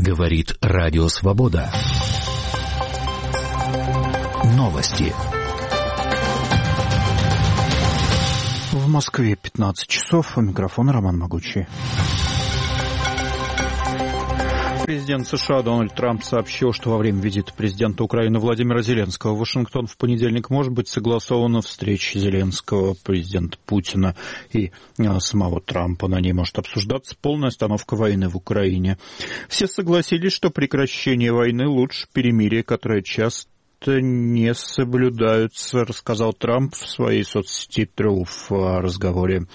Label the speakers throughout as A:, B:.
A: Говорит Радио Свобода. Новости.
B: В Москве 15 часов. У микрофона Роман Могучий. Президент США Дональд Трамп сообщил, что во время визита президента Украины Владимира Зеленского в Вашингтон в понедельник может быть согласована встреча Зеленского, президента Путина и самого Трампа. На ней может обсуждаться полная остановка войны в Украине. Все согласились, что прекращение войны лучше перемирия, которое часто не соблюдаются, рассказал Трамп в своей соцсети Truth о разговоре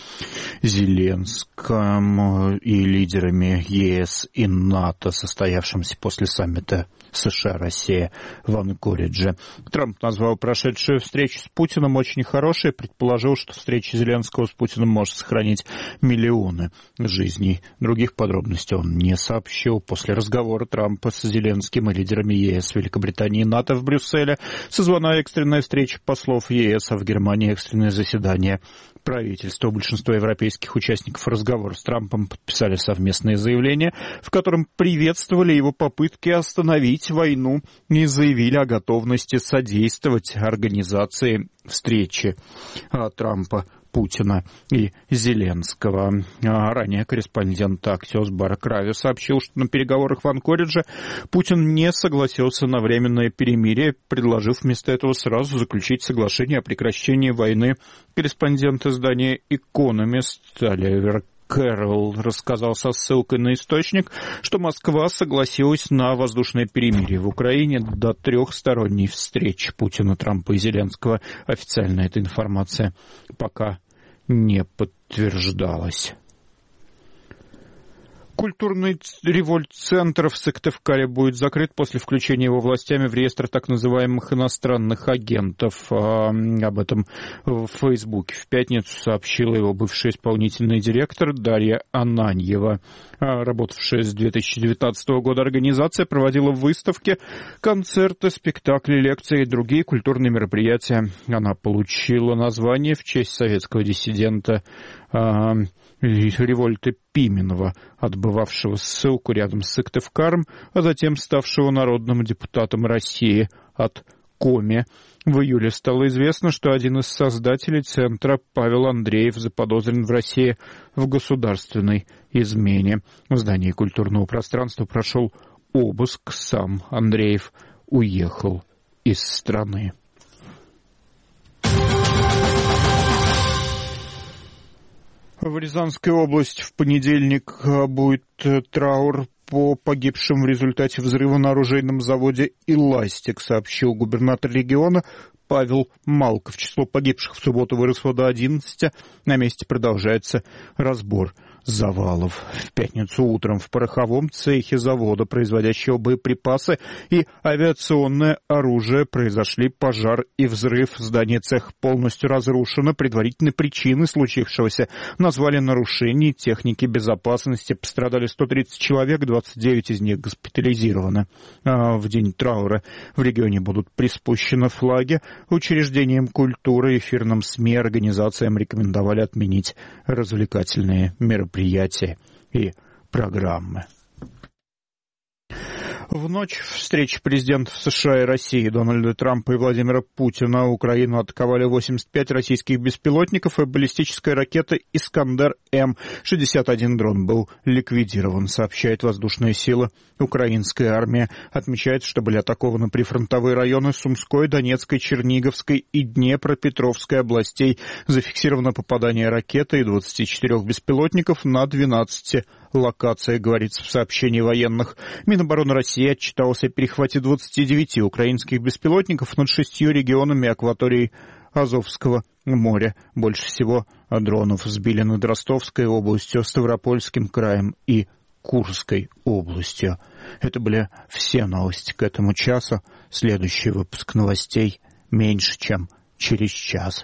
B: Зеленском и лидерами ЕС и НАТО, состоявшемся после саммита США-Россия в Анкоридже. Трамп назвал прошедшую встречу с Путиным очень хорошей, предположил, что встреча Зеленского с Путиным может сохранить миллионы жизней. Других подробностей он не сообщил. После разговора Трампа с Зеленским и лидерами ЕС, Великобритании и НАТО в Брюсселе созвана экстренная встреча послов ЕС, а в Германии экстренное заседание правительства. Большинство европейских участников разговора с Трампом подписали совместное заявление, в котором приветствовали его попытки остановить войну и заявили о готовности содействовать организации встречи Трампа, Путина и Зеленского. Ранее корреспондент Axios Барак Рави сообщил, что на переговорах в Анкоридже Путин не согласился на временное перемирие, предложив вместо этого сразу заключить соглашение о прекращении войны. Корреспондент издания «Экономист» Оливер Кэрролл рассказал со ссылкой на источник, что Москва согласилась на воздушное перемирие в Украине до трехсторонней встречи Путина, Трампа и Зеленского. Официально эта информация пока не подтверждалась. Культурный револьт-центр в Сыктывкаре будет закрыт после включения его властями в реестр так называемых иностранных агентов. Об этом в Фейсбуке в пятницу сообщила его бывший исполнительный директор Дарья Ананьева. Работавшая с 2019 года организация проводила выставки, концерты, спектакли, лекции и другие культурные мероприятия. Она получила название в честь советского диссидента Револьта Пименова, отбывавшего ссылку рядом с Сыктывкаром, а затем ставшего народным депутатом России от Коми. В июле стало известно, что один из создателей центра, Павел Андреев, заподозрен в России в государственной измене. В здании культурного пространства прошел обыск. Сам Андреев уехал из страны. В Рязанской области в понедельник будет траур по погибшим в результате взрыва на оружейном заводе «Эластик», сообщил губернатор региона Павел Малков. Число погибших в субботу выросло до 11. На месте продолжается разбор завалов. В пятницу утром в пороховом цехе завода, производящего боеприпасы и авиационное оружие, произошли пожар и взрыв. Здание цеха полностью разрушено. Предварительные причины случившегося назвали нарушение техники безопасности. Пострадали 130 человек, 29 из них госпитализированы. В день траура в регионе будут приспущены флаги. Учреждениям культуры, эфирным СМИ, организациям рекомендовали отменить развлекательные мероприятия и программы. В ночь встречи президентов США и России Дональда Трампа и Владимира Путина Украину атаковали 85 российских беспилотников, и баллистическая ракета «Искандер-М». 61 дрон был ликвидирован, сообщает воздушные силы. Украинская армия отмечает, что были атакованы прифронтовые районы Сумской, Донецкой, Черниговской и Днепропетровской областей. Зафиксировано попадание ракеты и 24 беспилотников на 12 локациях, говорится в сообщении военных. Минобороны России отчитался о перехвате 29 украинских беспилотников над 6 регионами акватории Азовского моря. Больше всего дронов сбили над Ростовской областью, Ставропольским краем и Курской областью. Это были все новости к этому часу. Следующий выпуск новостей меньше, чем через час.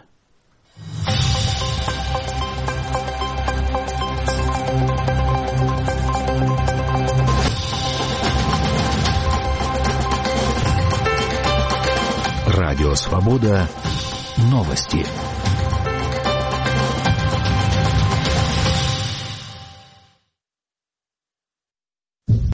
A: Радио Свобода. Новости.